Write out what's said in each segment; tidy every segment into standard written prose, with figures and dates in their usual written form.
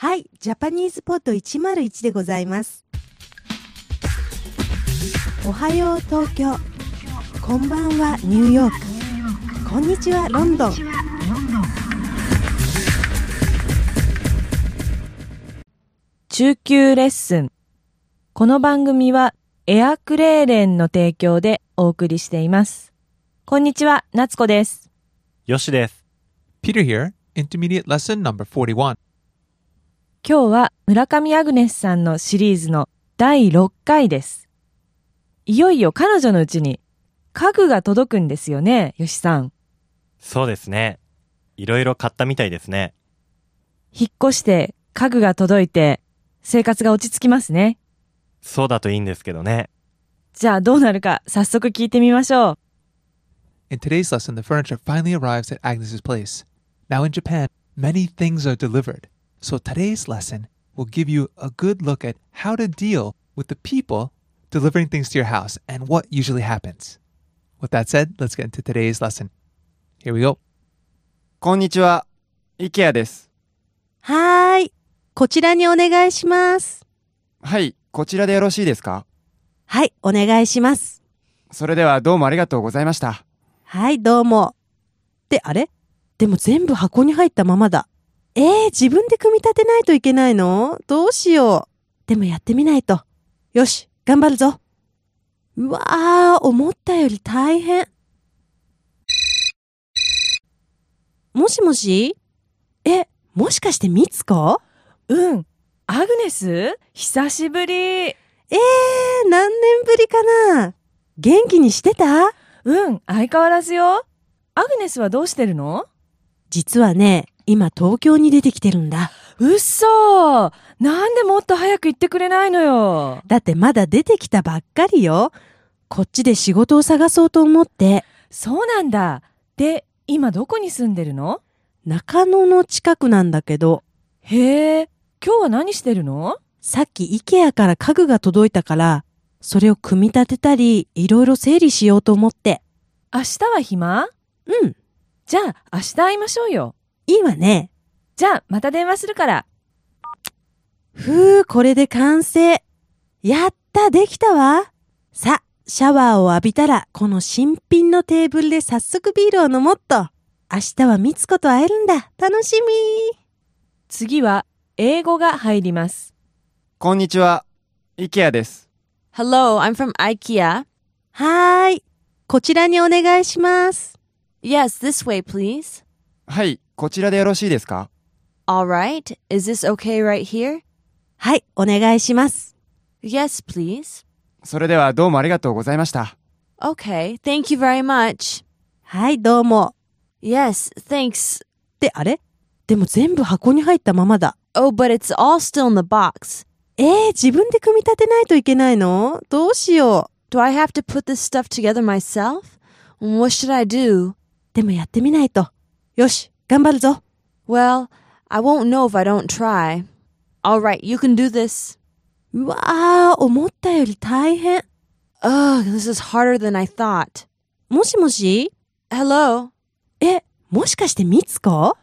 はい、ジャパニーズポット101でございます。おはよう東京、こんばんはニューヨーク、こんにちはロンドン。 中級レッスン。この番組はエアクレーレンの提供でお送りしています。こんにちは、夏子です。 よしです。 Peter here, Intermediate Lesson number 41. 今日は村上アグネスさんのシリーズの第6回です。いよいよ彼女のうちに家具が届くんですよね、よしさん。 そうですね。いろいろ買ったみたいですね。 引っ越して家具が届いて生活が落ち着きますね。 そうだといいんですけどね。 じゃあどうなるか早速聞いてみましょう。 In today's lesson, the furniture finally arrives at Agnes's place. Now in Japan, many things are delivered. So today's lesson will give you a good look at how to deal with the people delivering things to your house and what usually happens. With that said, let's get into today's lesson. Here we go. こんにちは、IKEA です。 はーい、こちらにお願いします。 はい、こちらでよろしいですか？ はい、お願いします。 それではどうもありがとうございました。 はい、どうも。あれ？でも全部箱に入ったままだ。自分で組み立てないといけないの？どうしよう。でもやってみないと。よし、頑張るぞ。うわー、思ったより大変。もしもし？もしかしてみつこ？ うん、アグネス？久しぶり。 何年ぶりかな？元気にしてた？ うん、相変わらずよ。アグネスはどうしてるの？ 実はね、今東京に出てきてるんだ。 うっそー。なんでもっと早く言ってくれないのよ。 だってまだ出てきたばっかりよ。こっちで仕事を探そうと思って。 そうなんだ。で、今どこに住んでるの？ 中野の近くなんだけど。 へえ、今日は何してるの？ さっき IKEA から家具が届いたから、それを組み立てたり、いろいろ整理しようと思って。 明日は暇？ うん。 じゃあ明日会いましょうよ。 いいわね。 じゃあまた電話するから。 これで完成。やった、できたわ。さ、シャワーを浴びたら、この新品のテーブルで早速ビールを飲もっと。明日はみつこと会えるんだ。楽しみ。 次は英語が入ります。 こんにちは、IKEA です。 Hello, I'm from IKEA. はーい。こちらにお願いします。 Yes, this way, please. はい、こちらでよろしいですか？ All right. Is this okay right here? はい、お願いします。 Yes, please. それではどうもありがとうございました。 Okay, thank you very much. はい、どうも。 Yes, thanks. あれ？でも全部箱に入ったままだ。 Oh, but it's all still in the box. 自分で組み立てないといけないの？どうしよう。 Do I have to put this stuff together myself? What should I do? でもやってみないと。よし、頑張るぞ。 Well, I won't know if I don't try. All right, you can do this. うわー、思ったより大変。 Ugh, this is harder than I thought. もしもし？ Hello? もしかしてみつこ？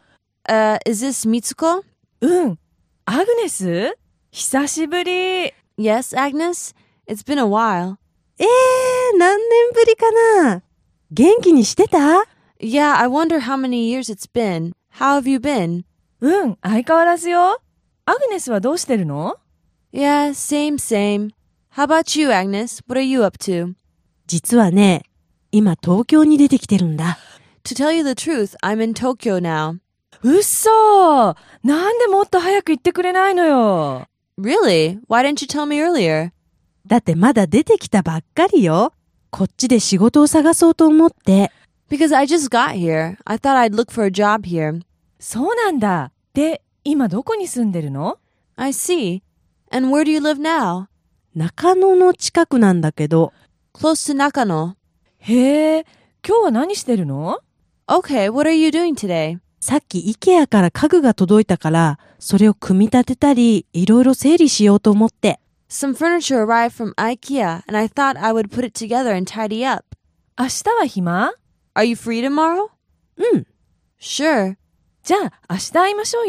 Is this Mitsuko? うん、アグネス？久しぶり。 Yes, Agnes? It's been a while. 何年ぶりかな？元気にしてた？ Yeah, I wonder how many years it's been. How have you been? うん、相変わらずよ。アグネスはどうしてるの？ Yeah, same. How about you, Agnes? What are you up to? 実はね、今東京に出てきてるんだ。 To tell you the truth, I'm in Tokyo now. うっそー。なんでもっと早く言ってくれないのよ。 Really? Why didn't you tell me earlier? だってまだ出てきたばっかりよ。こっちで仕事を探そうと思って。 Because I just got here. I thought I'd look for a job here. そうなんだ。で、今どこに住んでるの？ I see. And where do you live now? 中野の近くなんだけど。 Close to Nakano. へえ、今日は何してるの？ Okay, what are you doing today? さっき IKEA から家具が届いたから、それを組み立てたり、いろいろ整理しようと思って。 Some furniture arrived from IKEA, and I thought I would put it together and tidy up. 明日は暇？ Are you free tomorrow? うん。 Sure. じゃあ明日会いましょうよ。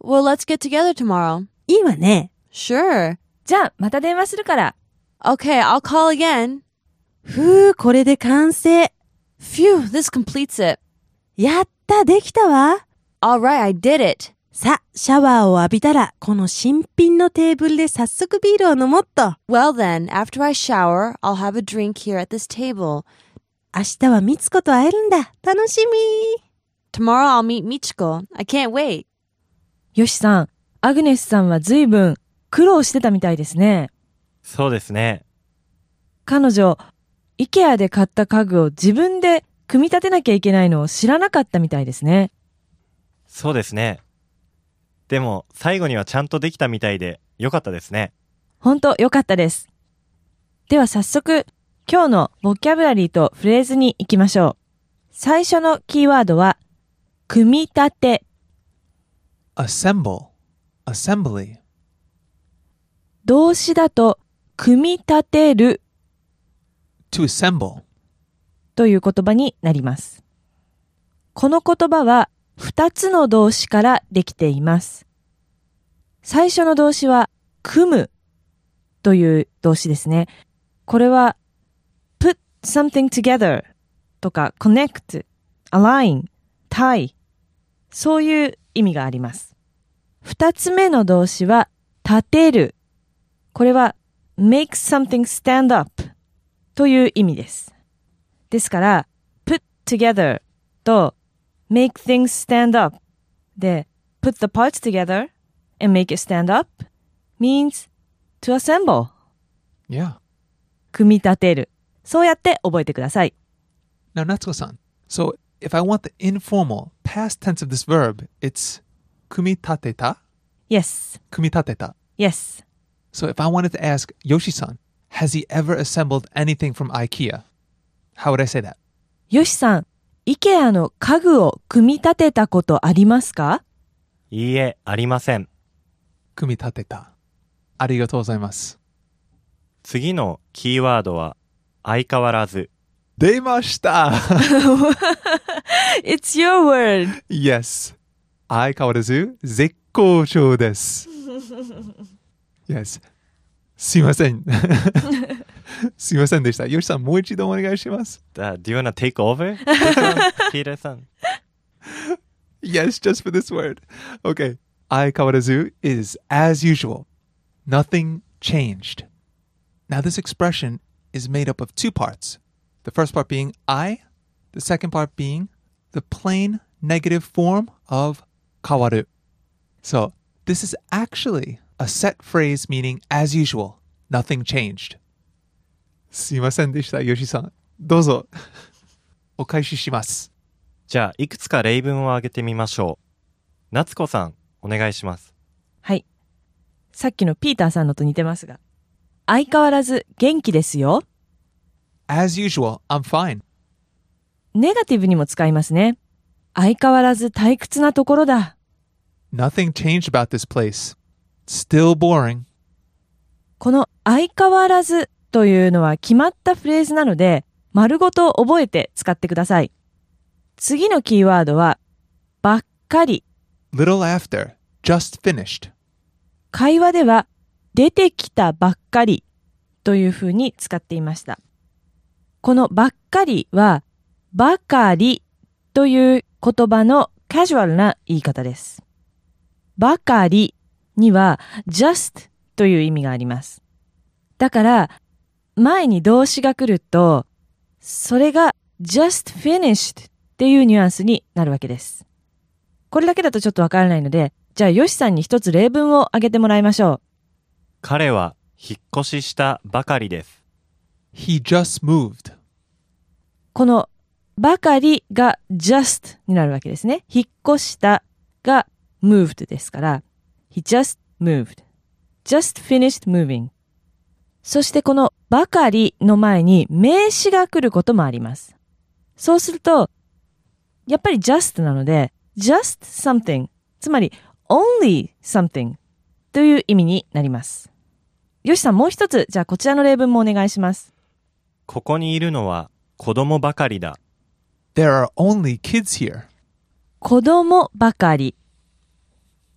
Well, let's get together tomorrow. いいわね。 Sure. じゃあ、また電話するから。 Okay, I'll call again. ふう、これで完成。 Phew, this completes it. やった、できたわ。 All right, I did it. さ、シャワーを浴びたら、この新品のテーブルで早速ビールを飲もっと。 Well then, after I shower, I'll have a drink here at this table. 明日はみつこと会えるんだ。楽しみ。 Tomorrow I'll meet Michiko. I can't wait. よしさん、アグネスさんは随分苦労してたみたいですね。 そうですね。 彼女、IKEA で買った家具を自分で組み立てなきゃいけないのを知らなかったみたいですね。 そうですね。でも、最後にはちゃんとできたみたいで、よかったですね。 ほんとよかったです。では早速、今日のボキャブラリーとフレーズに行きましょう。最初のキーワードは、組み立て。 assemble, assembly. 動詞だと、組み立てる To assemble. という言葉になります。この言葉は2つの動詞からできています。最初の動詞は組むという動詞ですね。これは put something together とか connect, align, tie そういう意味があります。2つ目の動詞は立てる。これは make something stand up という意味です。ですから、put together と make things stand up で put the parts together and make it stand up means to assemble. Yeah. 組み立てる。そうやって覚えてください。 Now, Natsuko-san, so if I want the informal past tense of this verb, it's kumitateta? Yes. Kumitateta. Yes. So if I wanted to ask Yoshi-san, has he ever assembled anything from IKEA? How would I say that? よしさん、IKEA の家具を組み立てたことありますか？ いいえ、ありません。 Kumitateta. ありがとうございます。 次のキーワードは、相変わらず。 出ました It's your word. Yes. 相変わらず絶好調です。Yes. すいません。すいませんでした。よしさん、もう一度お願いします。 Do you wanna take over? Peter さん。 Yes, just for this word. Okay. 相変わらず is as usual. Nothing changed. Now this expression is made up of two parts. The first part being I, the second part being the plain negative form of 変わる. So this is actually a set phrase meaning as usual. Nothing changed. すいませんでした、よしさん。どうぞ。お返しします。 じゃあ、いくつか例文を挙げてみましょう。夏子さん、お願いします。 はい。さっきのピーターさんのと似てますが。相変わらず元気ですよ。 As usual, I'm fine. ネガティブにも使いますね。相変わらず退屈なところだ。 Nothing changed about this place. Still boring. この相変わらずというのは決まったフレーズなので、丸ごと覚えて使ってください。次のキーワードは、ばっかり。 Little after, just finished. 会話では、出てきたばっかりというふうに使っていました。このばっかりは、ばかりという言葉のカジュアルな言い方です。ばかりには just という意味があります。だから、前に動詞が来ると、それが just finished っていうニュアンスになるわけです。これだけだとちょっとわからないので、じゃあヨシさんに一つ例文を挙げてもらいましょう。 彼は引っ越ししたばかりです。 He just moved. このばかりが just になるわけですね。引っ越したが moved ですから、he just moved. just finished moving. そしてこのばかりの前に名詞が来ることもあります。そうすると、やっぱり just なので、just something、つまり only something という意味になります。よしさん、もう一つ、じゃあこちらの例文もお願いします。 ここにいるのは子供ばかりだ。 There are only kids here. 子供ばかり。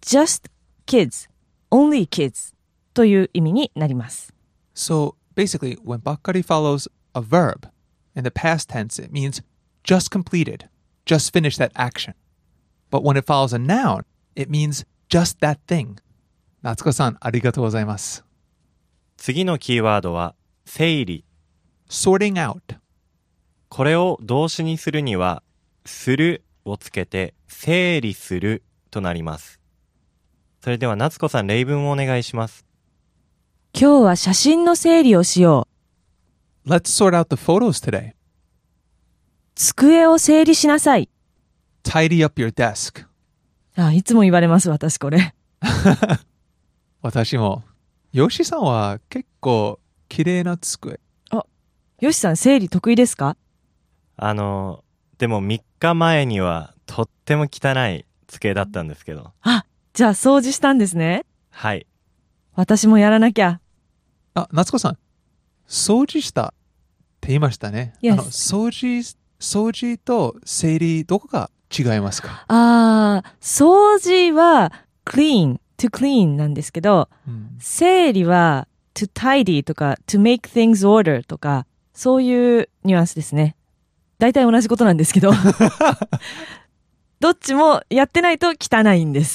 just kids, only kids という意味になります。 So basically, when bakkari follows a verb, in the past tense, it means just completed, just finished that action. But when it follows a noun, it means just that thing. 夏子さん、ありがとうございます。 次のキーワードは整理。 Sorting out. これを動詞にするには、するをつけて整理するとなります。それでは夏子さん、例文をお願いします。 今日は写真の整理をしよう。 Let's sort out the photos today. 机を整理しなさい。 Tidy up your desk. いつも言われます、私これ。 私も。ヨシさんは結構綺麗な机。 よしさん、整理得意ですか？ でも3日前にはとっても汚い机だったんですけど。 じゃあ掃除したんですね。 はい。 私もやらなきゃ。 夏子さん、掃除したって言いましたね。 Yes. 掃除と整理、どこが違いますか？ 掃除は clean, to clean なんですけど、整理は to tidy とか to make things order とか、そういうニュアンスですね。大体同じことなんですけど。どっちもやってないと汚いんです。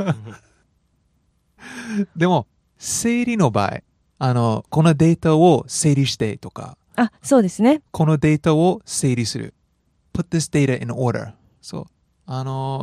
でも、整理の場合、このデータを整理してとか、 そうですね。 このデータを整理する。Put this data in order. そう。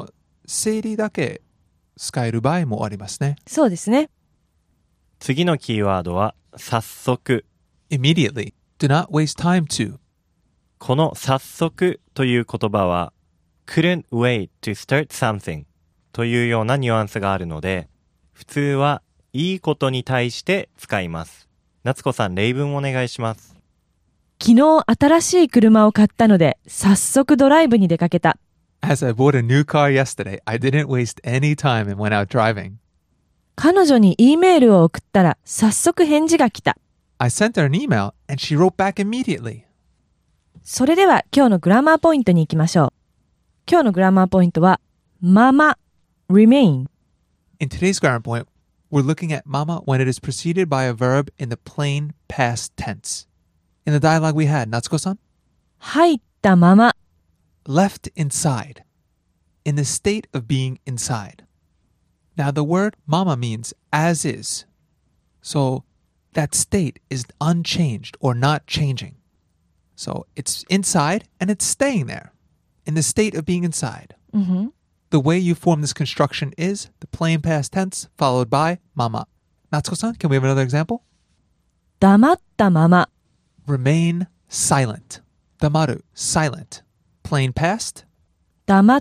整理だけ使える場合もありますね。 そうですね。 次のキーワードは早速。 Immediately. Do not waste time to. この早速という言葉は couldn't wait to start something というようなニュアンスがあるので、普通はいいことに対して使います。夏子さん、例文お願いします。 昨日新しい車を買ったので、早速ドライブに出かけた。 As I bought a new car yesterday, I didn't waste any time and went out driving. 彼女に E メールを送ったら、早速返事が来た。 I sent her an email and she wrote back immediately. それでは今日のグラマーポイントに行きましょう。今日のグラマーポイントは、まま、remain。 In today's grammar point, we're looking at mama when it is preceded by a verb in the plain past tense. In the dialogue we had, Natsuko-san? 入ったまま。 Left inside. In the state of being inside. Now the word mama means as is. So that state is unchanged or not changing. So it's inside and it's staying there. In the state of being inside. The way you form this construction is the plain past tense followed by mama. Natsuko-san, can we have another example? 黙ったまま。 Remain silent. Damaru, silent. Plain past, 黙った。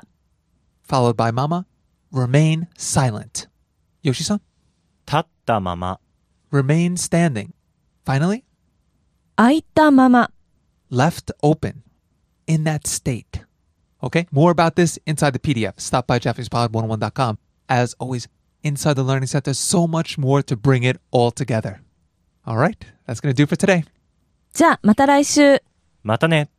followed by mama. Remain silent. Yoshi-san? 立ったまま。 Remain standing. Finally, 開いたまま。 left open. In that state. Okay, more about this inside the PDF. Stop by JapanesePod101.com. As always, inside the Learning Center, so much more to bring it all together. All right, that's going to do for today. じゃあまた来週。 またね。